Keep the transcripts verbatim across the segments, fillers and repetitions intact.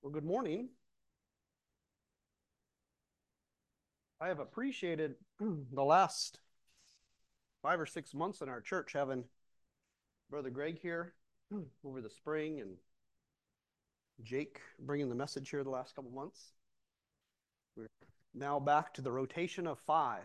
Well, good morning. I have appreciated the last five or six months in our church having Brother Greg here over the spring and Jake bringing the message here the last couple months. We're now back to the rotation of five.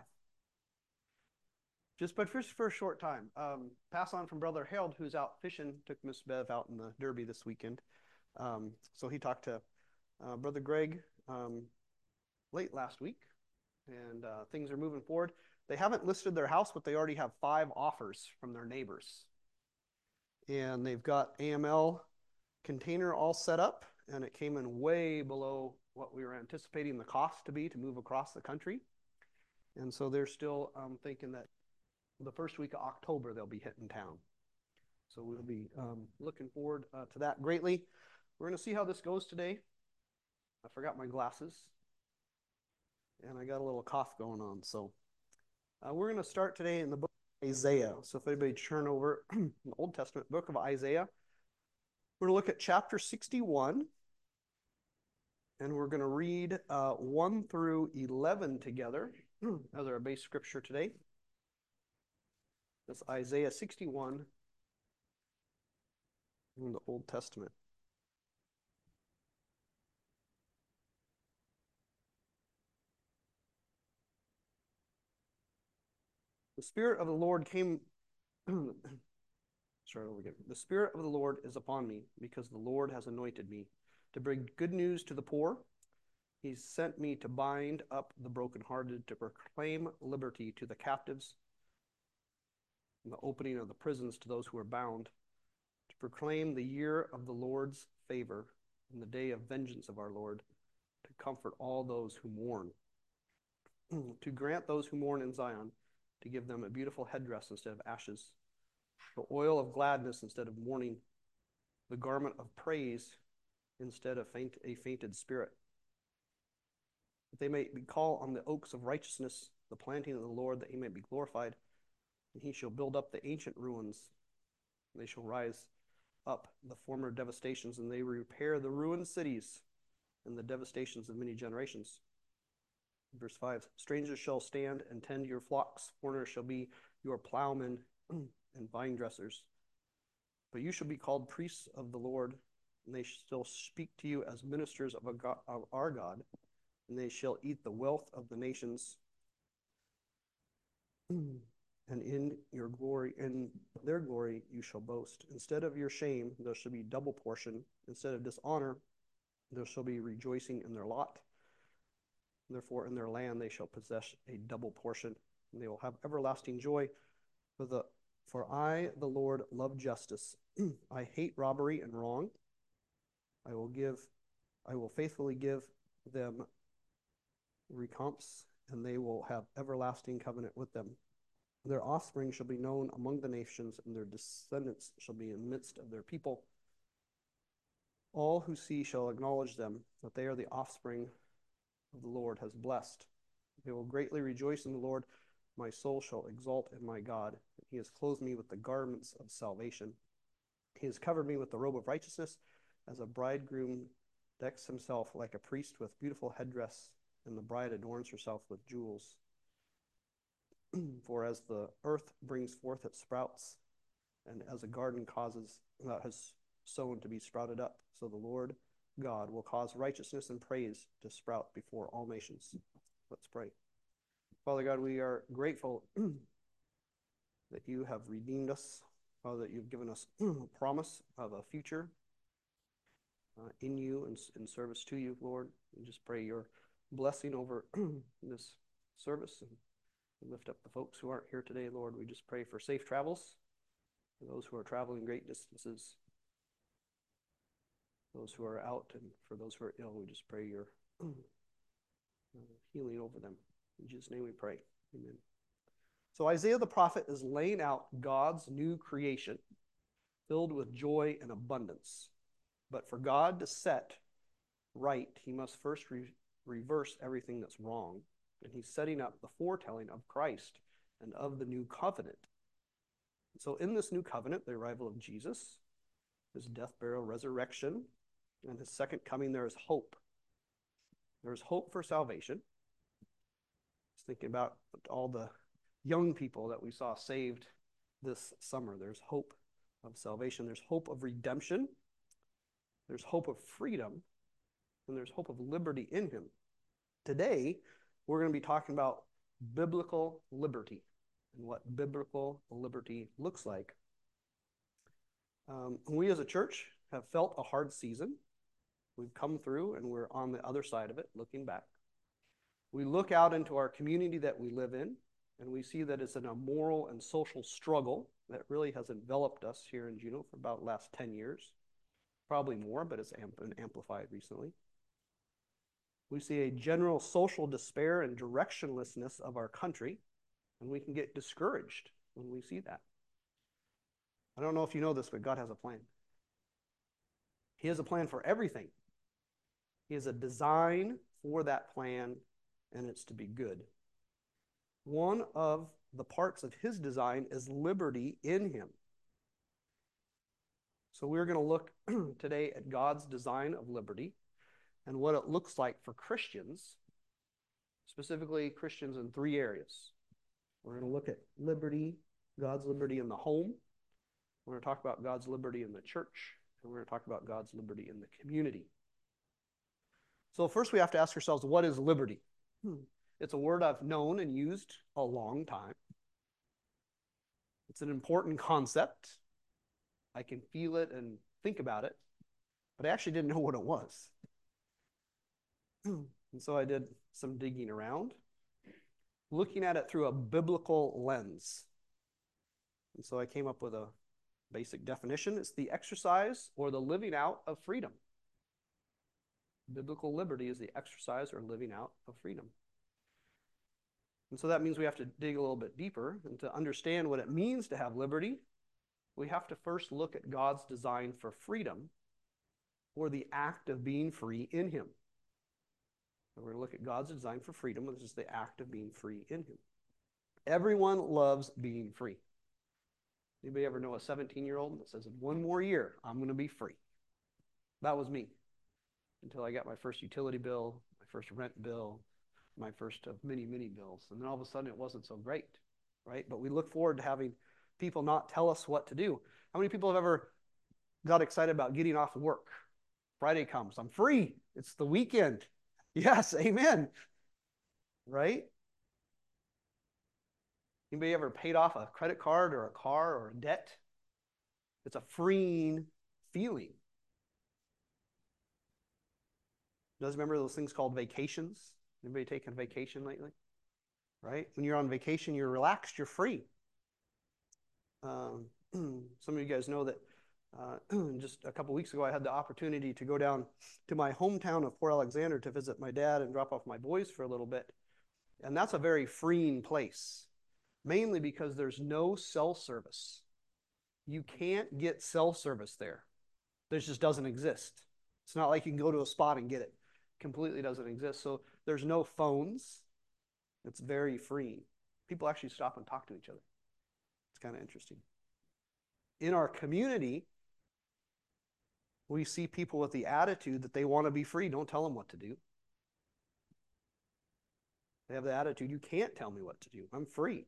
Just but just for a short time. Um, pass on from Brother Harold, who's out fishing, took Miss Bev out in the Derby this weekend. Um, so he talked to uh, Brother Greg um, late last week, and uh, things are moving forward. They haven't listed their house, but they already have five offers from their neighbors. And they've got A M L container all set up, and it came in way below what we were anticipating the cost to be to move across the country. And so they're still um, thinking that the first week of October they'll be hitting town. So we'll be um, looking forward uh, to that greatly. We're going to see how this goes today. I forgot my glasses, and I got a little cough going on. So uh, we're going to start today in the book of Isaiah. So if anybody turn over the Old Testament book of Isaiah, we're going to look at chapter sixty-one, and we're going to read uh, one through eleven together as our base scripture today. That's Isaiah sixty-one in the Old Testament. The Spirit of the Lord came. Start over again. The Spirit of the Lord is upon me, because the Lord has anointed me to bring good news to the poor. He's sent me to bind up the brokenhearted, to proclaim liberty to the captives, and the opening of the prisons to those who are bound, to proclaim the year of the Lord's favor and the day of vengeance of our Lord, to comfort all those who mourn, to grant those who mourn in Zion, to give them a beautiful headdress instead of ashes, the oil of gladness instead of mourning, the garment of praise instead of faint, a fainted spirit, that they may call on the oaks of righteousness, the planting of the Lord, that he may be glorified. And he shall build up the ancient ruins, and they shall rise up the former devastations, and they repair the ruined cities and the devastations of many generations. Verse five, strangers shall stand and tend your flocks, foreigners shall be your plowmen and vine dressers. But you shall be called priests of the Lord, and they shall speak to you as ministers of, a God, of our God, and they shall eat the wealth of the nations. And in your glory, in their glory, you shall boast. Instead of your shame, there shall be double portion. Instead of dishonor, there shall be rejoicing in their lot. Therefore, in their land, they shall possess a double portion, and they will have everlasting joy. For the for I, the Lord, love justice. I hate robbery and wrong. I will give, I will faithfully give them recompense, and they will have everlasting covenant with them. Their offspring shall be known among the nations, and their descendants shall be in the midst of their people. All who see shall acknowledge them, that they are the offspring of the Lord has blessed. They will greatly rejoice in the Lord. My soul shall exult in my God. He has clothed me with the garments of salvation. He has covered me with the robe of righteousness, as a bridegroom decks himself like a priest with beautiful headdress, and the bride adorns herself with jewels. For as the earth brings forth its sprouts, and as a garden causes that has sown to be sprouted up, so the Lord God will cause righteousness and praise to sprout before all nations. Let's pray. Father God, we are grateful that you have redeemed us, Father, that you've given us a promise of a future uh, in you and in service to you, Lord. We just pray your blessing over this service, and lift up the folks who aren't here today, Lord. We just pray for safe travels for those who are traveling great distances, those who are out, and for those who are ill. We just pray your uh, healing over them. In Jesus' name we pray. Amen. So Isaiah the prophet is laying out God's new creation filled with joy and abundance. But for God to set right, he must first re- reverse everything that's wrong. And he's setting up the foretelling of Christ and of the new covenant. So in this new covenant, the arrival of Jesus, his death, burial, resurrection, and his second coming, there is hope. There's hope for salvation. I was thinking about all the young people that we saw saved this summer. There's hope of salvation. There's hope of redemption. There's hope of freedom. And there's hope of liberty in him. Today, we're going to be talking about biblical liberty and what biblical liberty looks like. Um, we as a church have felt a hard season. We've come through and we're on the other side of it, looking back. We look out into our community that we live in, and we see that it's an immoral and social struggle that really has enveloped us here in Juneau for about the last ten years. Probably more, but it's been amplified recently. We see a general social despair and directionlessness of our country, and we can get discouraged when we see that. I don't know if you know this, but God has a plan. He has a plan for everything. He has a design for that plan, and it's to be good. One of the parts of his design is liberty in him. So we're going to look today at God's design of liberty and what it looks like for Christians, specifically Christians in three areas. We're going to look at liberty, God's liberty in the home. We're going to talk about God's liberty in the church, and we're going to talk about God's liberty in the community. So first we have to ask ourselves, what is liberty? Hmm. It's a word I've known and used a long time. It's an important concept. I can feel it and think about it, but I actually didn't know what it was. And so I did some digging around, looking at it through a biblical lens. And so I came up with a basic definition. It's the exercise or the living out of freedom. Biblical liberty is the exercise or living out of freedom. And so that means we have to dig a little bit deeper, and to understand what it means to have liberty, we have to first look at God's design for freedom, or the act of being free in him. So we're going to look at God's design for freedom, which is the act of being free in him. Everyone loves being free. Anybody ever know a seventeen-year-old that says, one more year, I'm going to be free? That was me, until I got my first utility bill, my first rent bill, my first of many, many bills. And then all of a sudden it wasn't so great, right? But we look forward to having people not tell us what to do. How many people have ever got excited about getting off of work? Friday comes, I'm free. It's the weekend. Yes, amen. Right? Anybody ever paid off a credit card or a car or a debt? It's a freeing feeling. You guys remember those things called vacations? Anybody taken a vacation lately? Right? When you're on vacation, you're relaxed, you're free. Um, some of you guys know that uh, just a couple weeks ago, I had the opportunity to go down to my hometown of Port Alexander to visit my dad and drop off my boys for a little bit. And that's a very freeing place, mainly because there's no cell service. You can't get cell service there. This just doesn't exist. It's not like you can go to a spot and get it. Completely doesn't exist. So there's no phones. It's very freeing. People actually stop and talk to each other. It's kind of interesting. In our community, we see people with the attitude that they want to be free. Don't tell them what to do. They have the attitude, you can't tell me what to do. I'm free.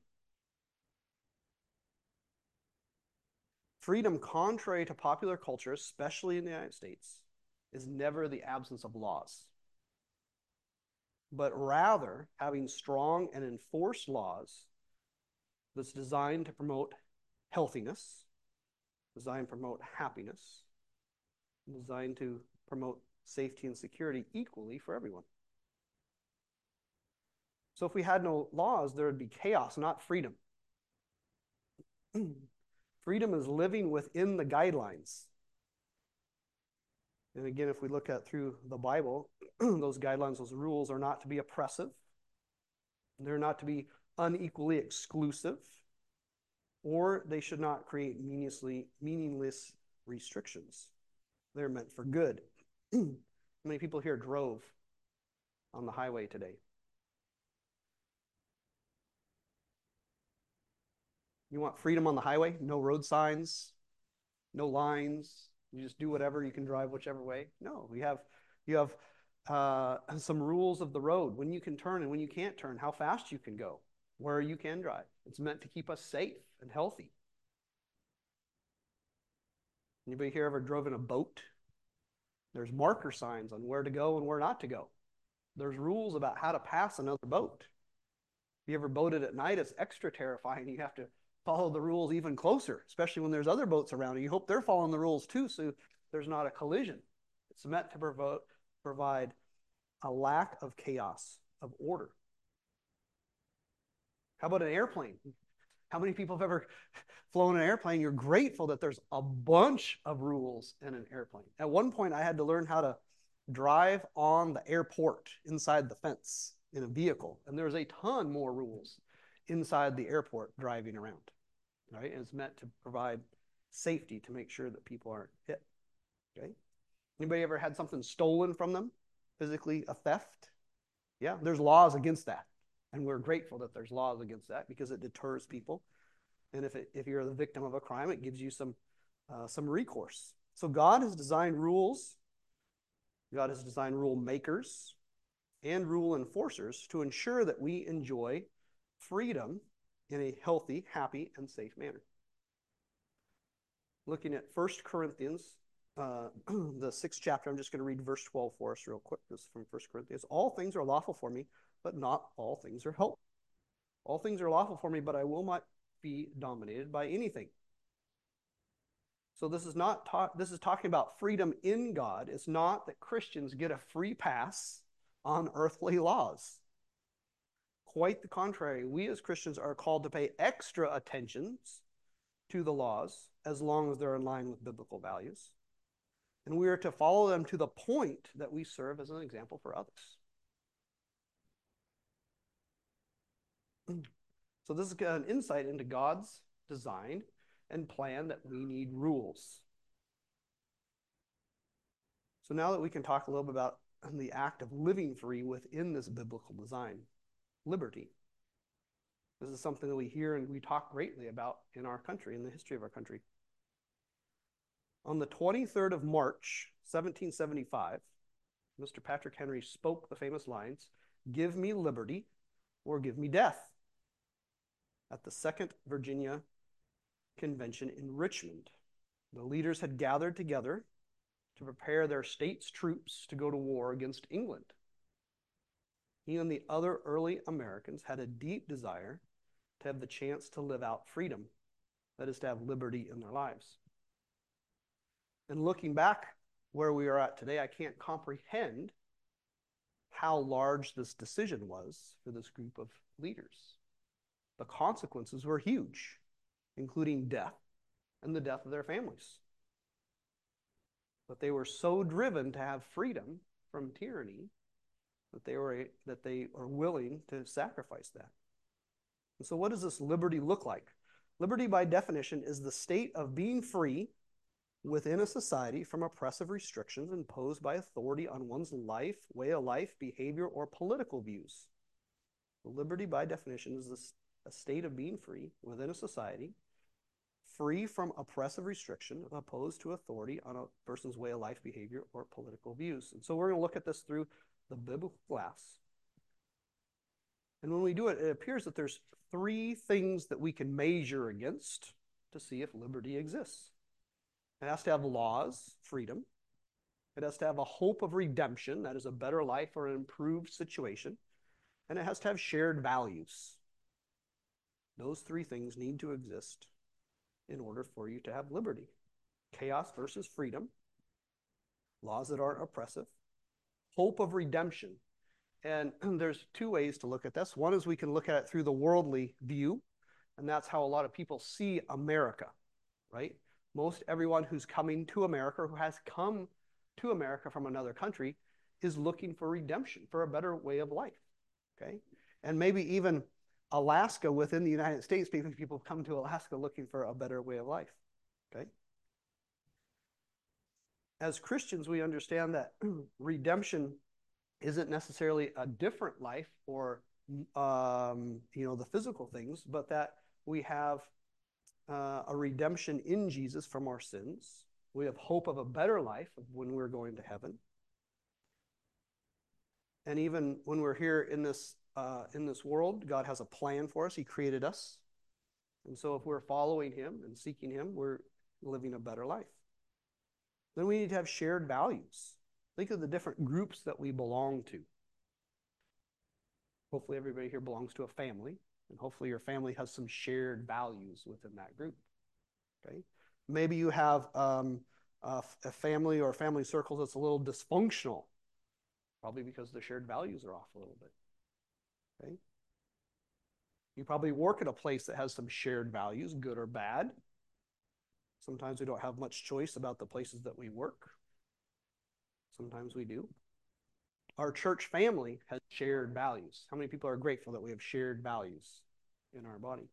Freedom, contrary to popular culture, especially in the United States, is never the absence of laws, but rather having strong and enforced laws that's designed to promote healthiness, designed to promote happiness, designed to promote safety and security equally for everyone. So if we had no laws, there would be chaos, not freedom. Freedom is living within the guidelines. And again, if we look at through the Bible, those guidelines, those rules are not to be oppressive. They're not to be unequally exclusive, or they should not create meaninglessly, meaningless restrictions. They're meant for good. How many people here drove on the highway today? You want freedom on the highway? No road signs, no lines, You just do whatever, you can drive whichever way. No, we have, you have uh, some rules of the road, when you can turn and when you can't turn, how fast you can go, where you can drive. It's meant to keep us safe and healthy. Anybody here ever drove in a boat? There's marker signs on where to go and where not to go. There's rules about how to pass another boat. If you ever boated at night, it's extra terrifying. You have to follow the rules even closer, especially when there's other boats around. You hope they're following the rules too, so there's not a collision. It's meant to provo- provide a lack of chaos, of order. How about an airplane? How many people have ever flown an airplane? You're grateful that there's a bunch of rules in an airplane. At one point, I had to learn how to drive on the airport inside the fence in a vehicle. And there's a ton more rules inside the airport driving around, right? And it's meant to provide safety to make sure that people aren't hit, okay? Anybody ever had something stolen from them? Physically, a theft? Yeah, there's laws against that. And we're grateful that there's laws against that because it deters people. And if, it, if you're the victim of a crime, it gives you some, uh, some recourse. So God has designed rules. God has designed rule makers and rule enforcers to ensure that we enjoy freedom in a healthy, happy, and safe manner. Looking at First Corinthians, uh, the sixth chapter, I'm just going to read verse twelve for us real quick. This is from First Corinthians. All things are lawful for me, but not all things are helpful. All things are lawful for me, but I will not be dominated by anything. So this is not talk, this is talking about freedom in God. It's not that Christians get a free pass on earthly laws. Quite the contrary. We as Christians are called to pay extra attentions to the laws as long as they're in line with biblical values. And we are to follow them to the point that we serve as an example for others. So this is an insight into God's design and plan that we need rules. So now that we can talk a little bit about the act of living free within this biblical design, liberty. This is something that we hear and we talk greatly about in our country, in the history of our country. On the twenty-third of March, seventeen seventy-five, Mister Patrick Henry spoke the famous lines, "Give me liberty or give me death," at the Second Virginia Convention in Richmond. The leaders had gathered together to prepare their state's troops to go to war against England. He and the other early Americans had a deep desire to have the chance to live out freedom, that is, to have liberty in their lives. And looking back where we are at today, I can't comprehend how large this decision was for this group of leaders. The consequences were huge, including death and the death of their families. But they were so driven to have freedom from tyranny that they were, that they are willing to sacrifice that. And so what does this liberty look like? Liberty, by definition, is the state of being free within a society from oppressive restrictions imposed by authority on one's life, way of life, behavior, or political views. Liberty, by definition, is this, a state of being free within a society, free from oppressive restriction opposed to authority on a person's way of life, behavior, or political views. And so we're going to look at this through the biblical glass. And when we do it, it appears that there's three things that we can measure against to see if liberty exists. It has to have laws, freedom. It has to have a hope of redemption, that is a better life or an improved situation. And it has to have shared values. Those three things need to exist in order for you to have liberty. Chaos versus freedom. Laws that aren't oppressive. Hope of redemption. And there's two ways to look at this. One is we can look at it through the worldly view, and that's how a lot of people see America, right? Most everyone who's coming to America, who has come to America from another country, is looking for redemption, for a better way of life, okay? And maybe even Alaska within the United States, maybe people come to Alaska looking for a better way of life, okay? As Christians, we understand that redemption isn't necessarily a different life or um, you know, the physical things, but that we have uh, a redemption in Jesus from our sins, We have hope of a better life when we're going to heaven. And even when we're here in this, uh, in this world, God has a plan for us. He created us. And so if we're following him and seeking him, we're living a better life. Then we need to have shared values. Think of the different groups that we belong to. Hopefully everybody here belongs to a family, and hopefully your family has some shared values within that group. Okay? Maybe you have um, a, a family or family circle that's a little dysfunctional, probably because the shared values are off a little bit. Okay? You probably work at a place that has some shared values, good or bad. Sometimes we don't have much choice about the places that we work. Sometimes we do. Our church family has shared values. How many people are grateful that we have shared values in our body?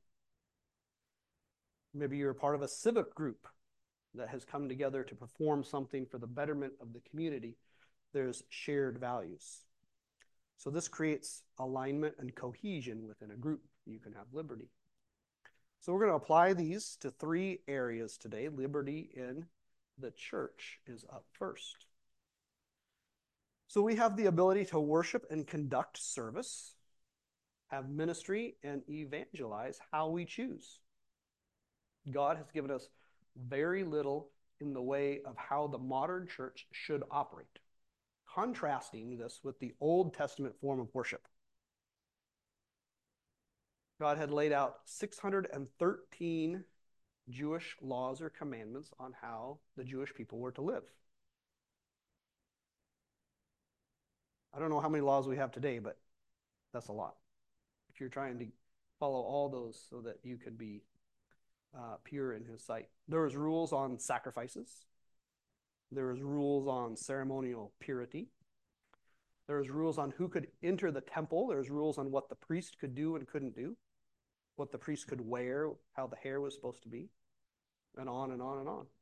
Maybe you're part of a civic group that has come together to perform something for the betterment of the community. There's shared values. So this creates alignment and cohesion within a group. You can have liberty. So we're going to apply these to three areas today. Liberty in the church is up first. So we have the ability to worship and conduct service, have ministry, and evangelize how we choose. God has given us very little in the way of how the modern church should operate, contrasting this with the Old Testament form of worship. God had laid out six hundred thirteen Jewish laws or commandments on how the Jewish people were to live. I don't know how many laws we have today, but that's a lot. If you're trying to follow all those so that you could be uh, pure in his sight. There was rules on sacrifices. There was rules on ceremonial purity. There was rules on who could enter the temple. There was rules on what the priest could do and couldn't do, what the priest could wear, how the hair was supposed to be, and on and on and on.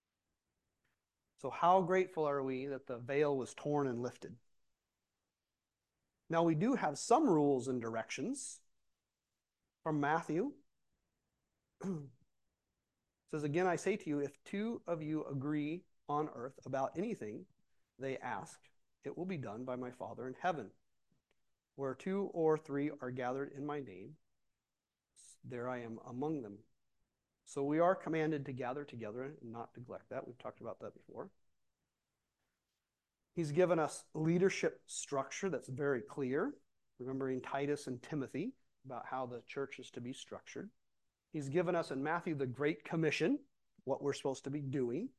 So how grateful are we that the veil was torn and lifted? Now we do have some rules and directions from Matthew. It says, again, I say to you, if two of you agree on earth about anything they ask, it will be done by my Father in heaven. Where two or three are gathered in my name, there I am among them. So we are commanded to gather together and not neglect that. We've talked about that before. He's given us leadership structure that's very clear, remembering Titus and Timothy about how the church is to be structured. He's given us in Matthew the Great Commission, what we're supposed to be doing.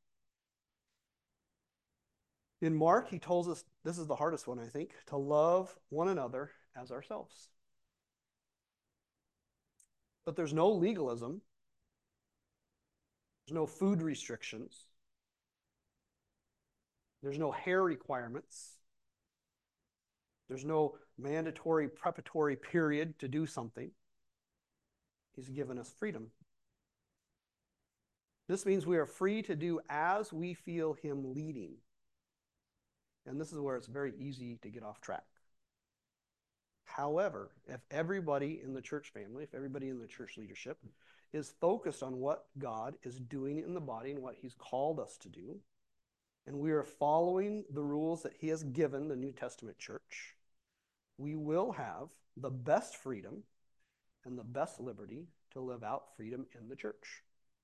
In Mark, he tells us, this is the hardest one, I think, to love one another as ourselves. But there's no legalism. There's no food restrictions. There's no hair requirements. There's no mandatory preparatory period to do something. He's given us freedom. This means we are free to do as we feel him leading. And this is where it's very easy to get off track. However, if everybody in the church family, if everybody in the church leadership is focused on what God is doing in the body and what he's called us to do, and we are following the rules that he has given the New Testament church, we will have the best freedom and the best liberty to live out freedom in the church.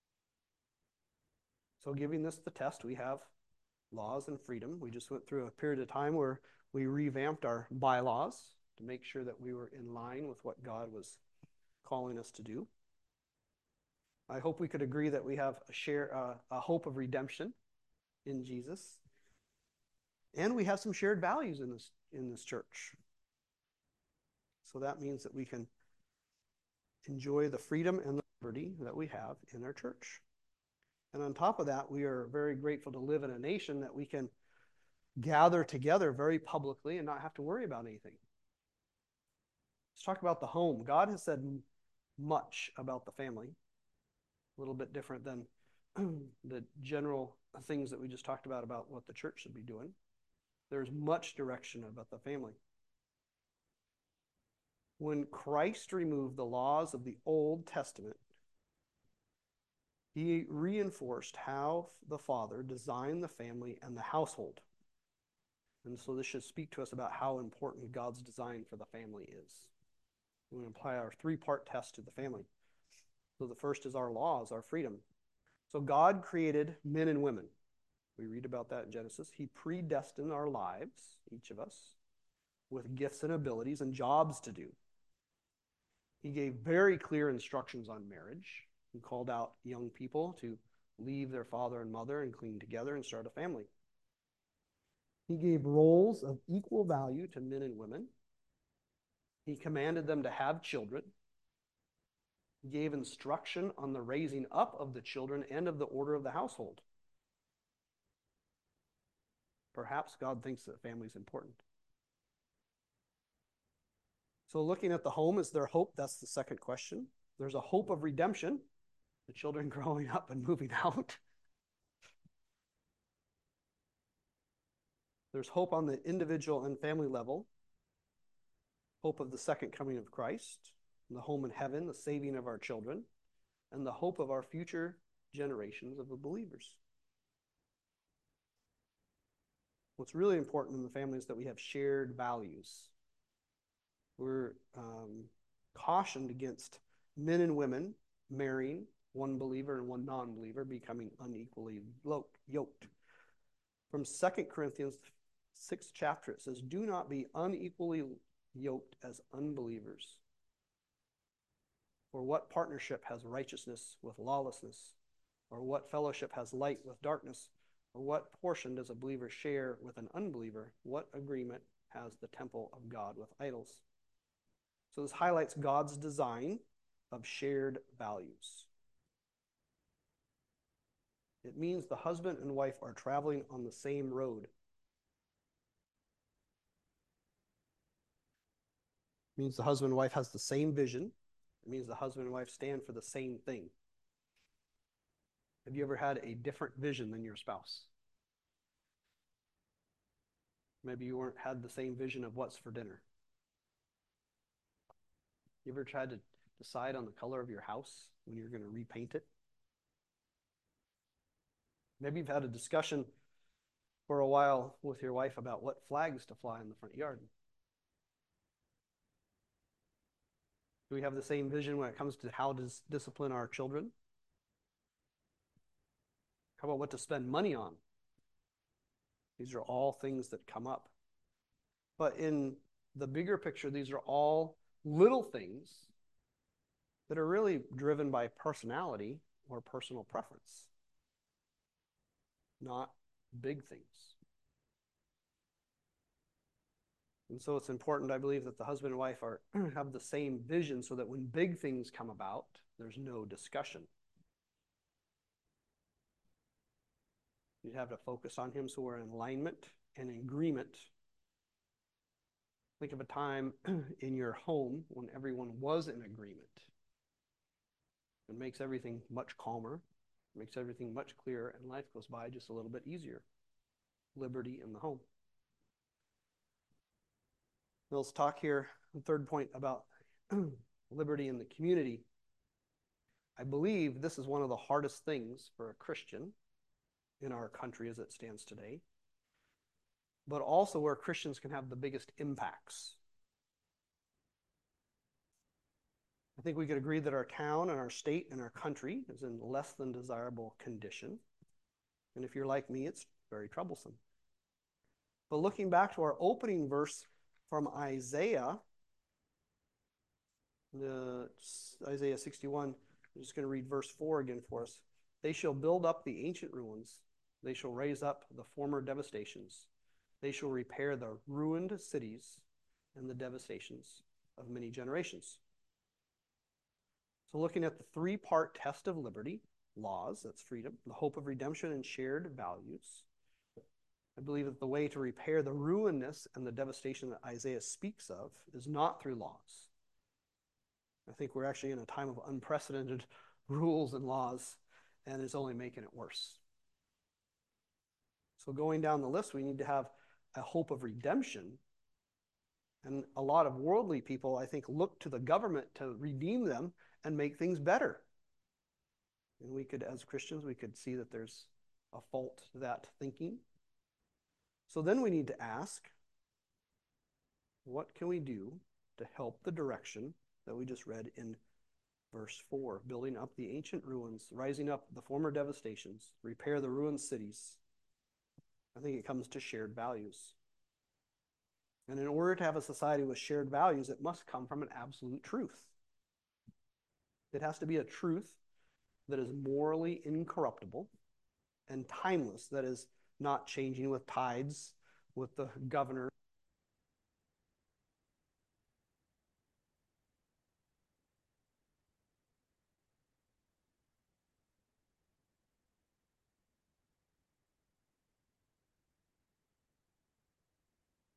So giving this the test, we have laws and freedom. We just went through a period of time where we revamped our bylaws to make sure that we were in line with what God was calling us to do. I hope we could agree that we have a share, uh, a hope of redemption in Jesus. And we have some shared values in this, in this church. So that means that we can enjoy the freedom and the liberty that we have in our church. And on top of that, we are very grateful to live in a nation that we can gather together very publicly and not have to worry about anything. Let's talk about the home. God has said much about the family, a little bit different than the general things that we just talked about, about what the church should be doing. There's much direction about the family. When Christ removed the laws of the Old Testament, He reinforced how the Father designed the family and the household. And so this should speak to us about how important God's design for the family is. We're going to apply our three-part test to the family. So the first is our laws, our freedom. So God created men and women. We read about that in Genesis. He predestined our lives, each of us, with gifts and abilities and jobs to do. He gave very clear instructions on marriage. He called out young people to leave their father and mother and cling together and start a family. He gave roles of equal value to men and women. He commanded them to have children. He gave instruction on the raising up of the children and of the order of the household. Perhaps God thinks that family is important. So looking at the home, is there hope? That's the second question. There's a hope of redemption, the children growing up and moving out. There's hope on the individual and family level, hope of the second coming of Christ, the home in heaven, the saving of our children, and the hope of our future generations of the believers. What's really important in the family is that we have shared values. We're um, cautioned against men and women marrying, one believer and one non-believer becoming unequally yoked. From Second Corinthians sixth chapter, it says, do not be unequally yoked as unbelievers. For what partnership has righteousness with lawlessness? Or what fellowship has light with darkness? Or what portion does a believer share with an unbeliever? What agreement has the temple of God with idols? So this highlights God's design of shared values. It means the husband and wife are traveling on the same road. It means the husband and wife has the same vision. It means the husband and wife stand for the same thing. Have you ever had a different vision than your spouse? Maybe you weren't had the same vision of what's for dinner. You ever tried to decide on the color of your house when you're going to repaint it? Maybe you've had a discussion for a while with your wife about what flags to fly in the front yard. Do we have the same vision when it comes to how to discipline our children? How about what to spend money on? These are all things that come up. But in the bigger picture, these are all little things that are really driven by personality or personal preference, not big things. And so it's important, I believe, that the husband and wife are have the same vision so that when big things come about, there's no discussion. You have to focus on him so we're in alignment and in agreement. Think of a time in your home when everyone was in agreement. It makes everything much calmer, makes everything much clearer, and life goes by just a little bit easier. Liberty in the home. Let's talk here, the third point, about liberty in the community. I believe this is one of the hardest things for a Christian in our country as it stands today, but also where Christians can have the biggest impacts. I think we could agree that our town and our state and our country is in less than desirable condition. And if you're like me, it's very troublesome. But looking back to our opening verse from Isaiah, the, Isaiah sixty-one, I'm just going to read verse four again for us. They shall build up the ancient ruins. They shall raise up the former devastations. They shall repair the ruined cities and the devastations of many generations. So looking at the three-part test of liberty, laws, that's freedom, the hope of redemption, and shared values, I believe that the way to repair the ruinedness and the devastation that Isaiah speaks of is not through laws. I think we're actually in a time of unprecedented rules and laws, and it's only making it worse. So going down the list, we need to have a hope of redemption. And a lot of worldly people, I think, look to the government to redeem them and make things better. And we could, as Christians, we could see that there's a fault to that thinking. So then we need to ask, what can we do to help the direction that we just read in verse four, building up the ancient ruins, rising up the former devastations, repair the ruined cities? I think it comes to shared values. And in order to have a society with shared values, it must come from an absolute truth. It has to be a truth that is morally incorruptible and timeless, that is not changing with tides, with the governor